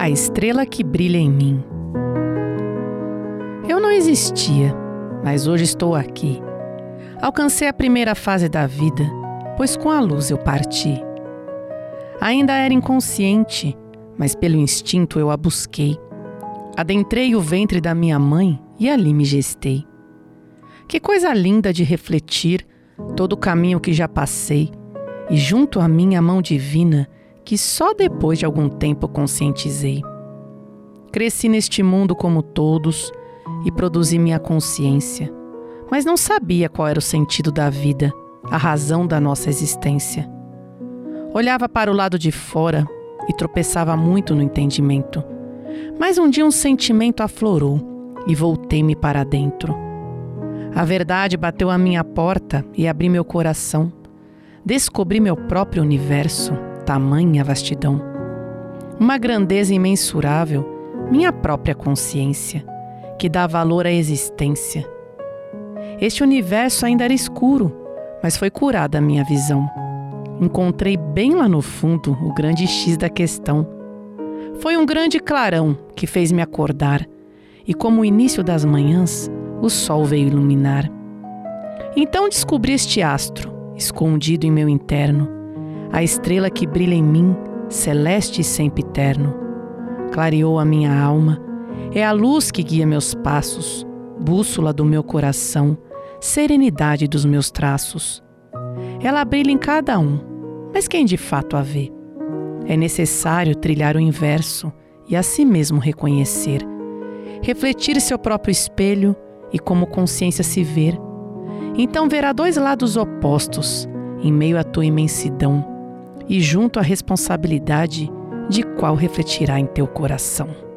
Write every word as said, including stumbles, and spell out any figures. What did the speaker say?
A estrela que brilha em mim. Eu não existia, mas hoje estou aqui. Alcancei a primeira fase da vida, pois com a luz eu parti. Ainda era inconsciente, mas pelo instinto eu a busquei. Adentrei o ventre da minha mãe e ali me gestei. Que coisa linda de refletir todo o caminho que já passei e junto a mim a mão divina que só depois de algum tempo conscientizei. Cresci neste mundo como todos e produzi minha consciência, mas não sabia qual era o sentido da vida, a razão da nossa existência. Olhava para o lado de fora e tropeçava muito no entendimento, mas um dia um sentimento aflorou e voltei-me para dentro. A verdade bateu à minha porta e abri meu coração. Descobri meu próprio universo, tamanha vastidão. Uma grandeza imensurável, minha própria consciência, que dá valor à existência. Este universo ainda era escuro, mas foi curada a minha visão. Encontrei bem lá no fundo o grande X da questão. Foi um grande clarão que fez me acordar, e como o início das manhãs, o sol veio iluminar. Então descobri este astro, escondido em meu interno, a estrela que brilha em mim, celeste e sempiterno. Clareou a minha alma, é a luz que guia meus passos, bússola do meu coração, serenidade dos meus traços. Ela brilha em cada um, mas quem de fato a vê? É necessário trilhar o inverso e a si mesmo reconhecer, refletir seu próprio espelho e como consciência se ver. Então verá dois lados opostos em meio à tua imensidão e junto à responsabilidade de qual refletirá em teu coração.